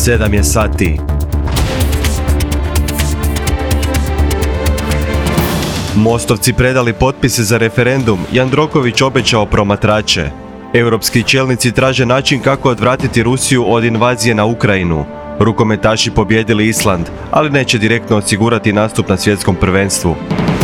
7 je sati. Mostovci predali potpise za referendum, Jandroković obećao promatrače. Europski čelnici traže način kako odvratiti Rusiju od invazije na Ukrajinu. Rukometaši pobijedili Island, ali neće direktno osigurati nastup na svjetskom prvenstvu.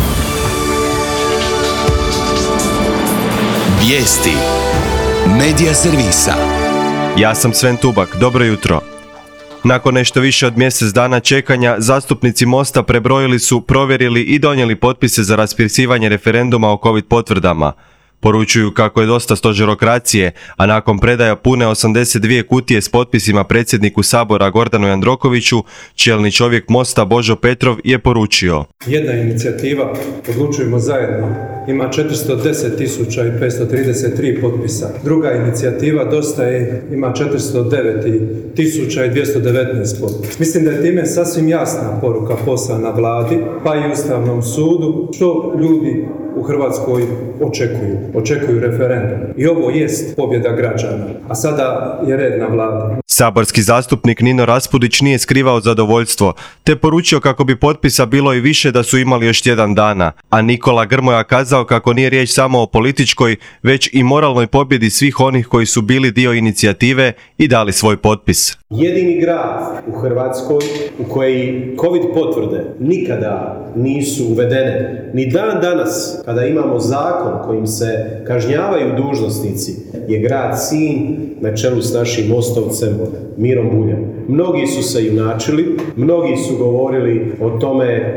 Vijesti Medija servisa. Ja sam Sven Tubak, dobro jutro. Nakon nešto više od mjesec dana čekanja, zastupnici Mosta prebrojili su, provjerili i donijeli potpise za raspisivanje referenduma o COVID potvrdama. Poručuju kako je dosta stožerokracije, a nakon predaja pune 82 kutije s potpisima predsjedniku Sabora Gordanu Jandrokoviću, čelni čovjek Mosta Božo Petrov je poručio: Jedna inicijativa, Odlučujemo zajedno, ima 410.533 potpisa. Druga inicijativa, Dosta je, ima 409.219 potpisa. Mislim da je time sasvim jasna poruka poslana vladi, pa i Ustavnom sudu, što ljudi u Hrvatskoj očekuju referendum. I ovo jest pobjeda građana, a sada je red na vladi. Saborski zastupnik Nino Raspudić nije skrivao zadovoljstvo, te poručio kako bi potpisa bilo i više da su imali još tjedan dana, a Nikola Grmoja kazao kako nije riječ samo o političkoj, već i moralnoj pobjedi svih onih koji su bili dio inicijative i dali svoj potpis. Jedini grad u Hrvatskoj u koji COVID potvrde nikada nisu uvedene, ni dan danas kada imamo zakon kojim se kažnjavaju dužnosnici, je grad Sinj na čelu s našim mostovcem Mirom Buljem. Mnogi su se junačili, mnogi su govorili o tome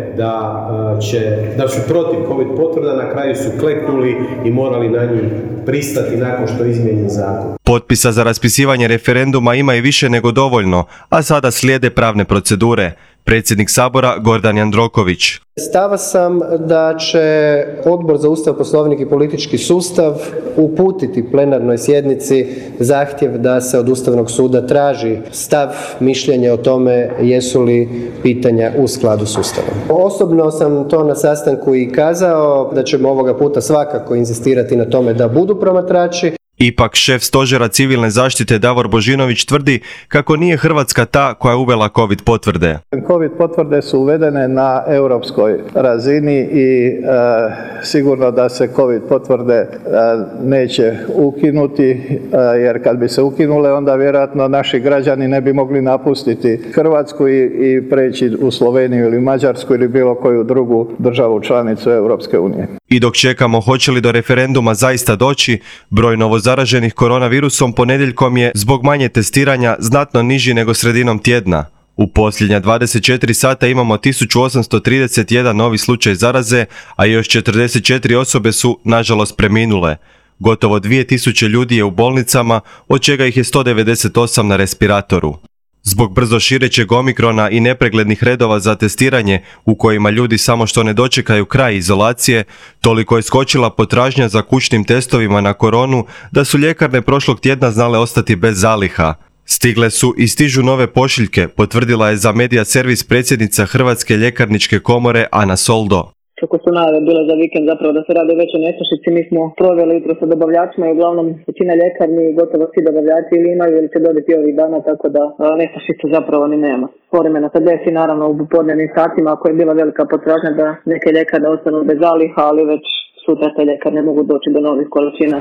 da su protiv COVID potvrda, na kraju su kleknuli i morali na njih pristati nakon što je izmijenjen zakon. Potpisa za raspisivanje referenduma ima i više nego dovoljno, a sada slijede pravne procedure. Predsjednik Sabora Gordan Jandroković. Stava sam da će Odbor za Ustav, Poslovnik i politički sustav uputiti plenarnoj sjednici zahtjev da se od Ustavnog suda traži stav, mišljenje o tome jesu li pitanja u skladu s Ustavom. Osobno sam to na sastanku i kazao da ćemo ovoga puta svakako inzistirati na tome da budu promatrači. Ipak šef stožera civilne zaštite Davor Božinović tvrdi kako nije Hrvatska ta koja je uvela COVID potvrde. COVID potvrde su uvedene na europskoj razini i sigurno da se COVID potvrde neće ukinuti, jer kad bi se ukinule onda vjerojatno naši građani ne bi mogli napustiti Hrvatsku i preći u Sloveniju ili Mađarsku ili bilo koju drugu državu članicu Europske unije. I dok čekamo hoće li do referenduma zaista doći, broj novozaraženih koronavirusom ponedjeljkom je zbog manje testiranja znatno niži nego sredinom tjedna. U posljednja 24 sata imamo 1831 novi slučaj zaraze, a još 44 osobe su, nažalost, preminule. Gotovo 2000 ljudi je u bolnicama, od čega ih je 198 na respiratoru. Zbog brzo širećeg omikrona i nepreglednih redova za testiranje, u kojima ljudi samo što ne dočekaju kraj izolacije, toliko je skočila potražnja za kućnim testovima na koronu da su ljekarne prošlog tjedna znale ostati bez zaliha. Stigle su i stižu nove pošiljke, potvrdila je za Medija servis predsjednica Hrvatske ljekarničke komore Ana Soldo. Kako su najave bile za vikend zapravo da se rade već o nestašici, mi smo proveli jutro sa dobavljačima i uglavnom većina ljekarni, gotovo svi dobavljači ili imaju ili će dobiti ovih dana, tako da nestašice zapravo ni nema. Povremeno se desi naravno u popodnevnim satima ako je bila velika potražnja da neke ljekarne ostanu bez zaliha, ali već sutra te ljekarne mogu doći do novih količina.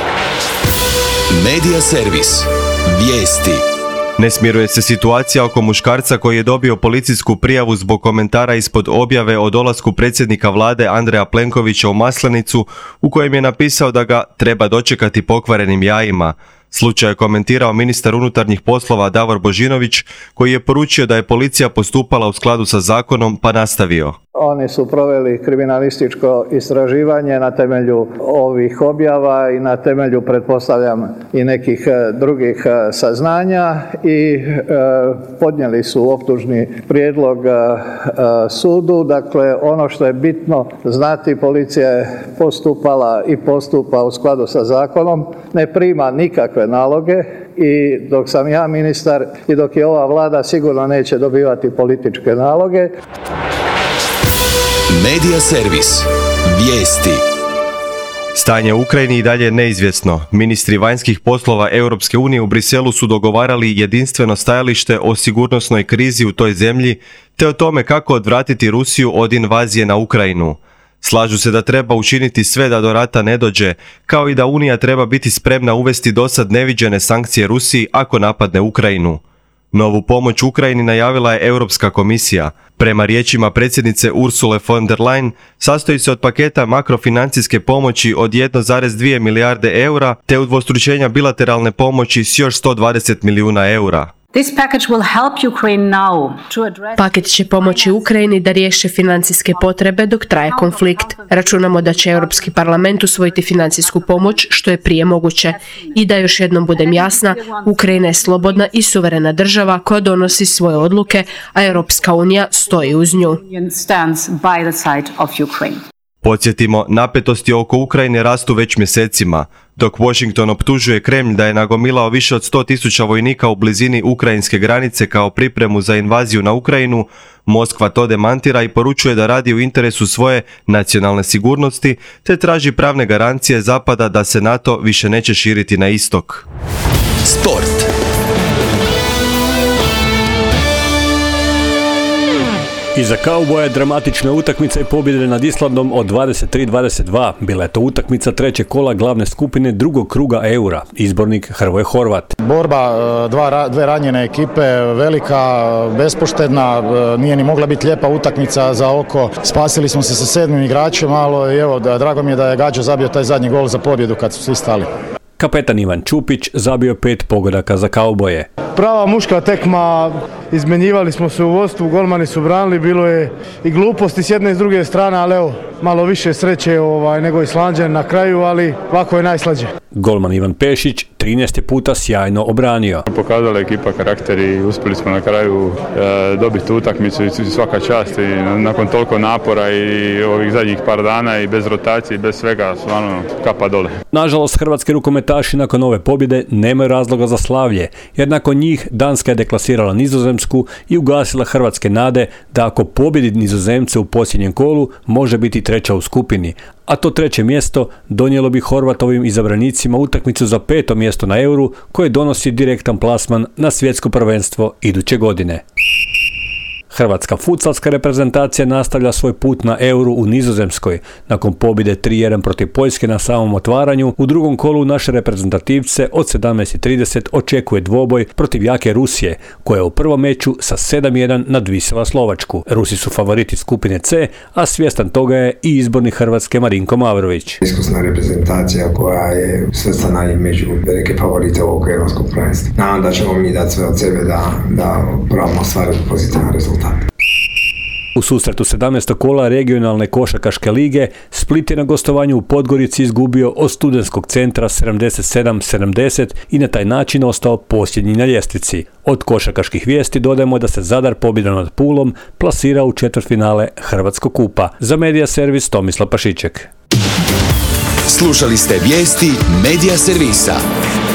Medija servis. Vijesti. Ne smiruje se situacija oko muškarca koji je dobio policijsku prijavu zbog komentara ispod objave o dolasku predsjednika vlade Andreja Plenkovića u Maslenicu, u kojem je napisao da ga treba dočekati pokvarenim jajima. Slučaj je komentirao ministar unutarnjih poslova Davor Božinović, koji je poručio da je policija postupala u skladu sa zakonom, pa nastavio. Oni su proveli kriminalističko istraživanje na temelju ovih objava i na temelju, pretpostavljam, i nekih drugih saznanja i podnijeli su optužni prijedlog sudu. Dakle, ono što je bitno znati, policija je postupala i postupa u skladu sa zakonom, ne prima nikakve naloge i dok sam ja ministar i dok je ova vlada sigurno neće dobivati političke naloge. Medija servis. Vijesti. Stanje u Ukrajini i dalje je neizvjesno. Ministri vanjskih poslova Europske unije u Briselu su dogovarali jedinstveno stajalište o sigurnosnoj krizi u toj zemlji te o tome kako odvratiti Rusiju od invazije na Ukrajinu. Slažu se da treba učiniti sve da do rata ne dođe, kao i da Unija treba biti spremna uvesti dosad neviđene sankcije Rusiji ako napadne Ukrajinu. Novu pomoć Ukrajini najavila je Europska komisija. Prema riječima predsjednice Ursule von der Leyen, sastoji se od paketa makrofinancijske pomoći od 1,2 milijarde eura te udvostručenja bilateralne pomoći s još 120 milijuna eura. Paket će pomoći Ukrajini da riješi financijske potrebe dok traje konflikt. Računamo da će Europski parlament usvojiti financijsku pomoć što je prije moguće. I da još jednom budem jasna, Ukrajina je slobodna i suverena država koja donosi svoje odluke, a Europska unija stoji uz nju. Podsjetimo, napetosti oko Ukrajine rastu već mjesecima. Dok Washington optužuje Kremlj da je nagomilao više od 100.000 vojnika u blizini ukrajinske granice kao pripremu za invaziju na Ukrajinu, Moskva to demantira i poručuje da radi u interesu svoje nacionalne sigurnosti te traži pravne garancije Zapada da se NATO više neće širiti na istok. Sport. Iza kauboja dramatična utakmica i pobjede nad Islandom od 23-22. Bila je to utakmica trećeg kola glavne skupine drugog kruga Eura. Izbornik Hrvoje Horvat. Borba dve ranjene ekipe, velika, bespoštedna, nije ni mogla biti lijepa utakmica za oko. Spasili smo se sa 7. igračem malo i evo, drago mi je da je Gađo zabio taj zadnji gol za pobjedu kad su svi stali. Kapetan Ivan Čupić zabio 5 pogodaka za kauboje. Prava muška tekma, izmenjivali smo se u vodstvu, golmani su branili, bilo je i gluposti s jedne i s druge strane, ali evo, malo više sreće nego Islanđan na kraju, ali ovako je najslađe. Golman Ivan Pešić 13. puta sjajno obranio. Pokazala je ekipa karakter i uspjeli smo na kraju dobiti utakmicu i svaka čast i nakon toliko napora i ovih zadnjih par dana i bez rotacije i bez svega, stvarno kapa dole. Nažalost, hrvatski rukometaši nakon ove pobjede nemaju razloga za slavlje, jer nakon njih Danska je deklasirala Nizozemsku i ugasila hrvatske nade da ako pobjedi Nizozemce u posljednjem kolu može biti treća u skupini, a to treće mjesto donijelo bi Horvatovim izabranicima utakmicu za 5. mjesto na Euru koje donosi direktan plasman na svjetsko prvenstvo iduće godine. Hrvatska futsalska reprezentacija nastavlja svoj put na Euru u Nizozemskoj. Nakon pobjede 3-1 protiv Poljske na samom otvaranju, u drugom kolu naše reprezentativce od 17:30 očekuje dvoboj protiv jake Rusije, koja je u prvom meču sa 7-1 nadvisila Slovačku. Rusi su favoriti skupine C, a svjestan toga je i izbornik Hrvatske Marinko Mavrović. Iskusna reprezentacija koja je svrstana i među velike favorite ovog europskog prvenstva. Nadam da ćemo mi dati sve od sebe da probamo ostvariti pozitivan rezultat. U susretu 17. kola regionalne košarkaške lige Split je na gostovanju u Podgorici izgubio od Studentskog centra 77-70 i na taj način ostao posljednji na ljestvici. Od košarkaških vijesti dodajemo da se Zadar pobjedom nad Pulom plasira u četvrtfinale Hrvatskog kupa. Za Medija servis Tomislav Pašiček. Slušali ste vijesti Medija servisa.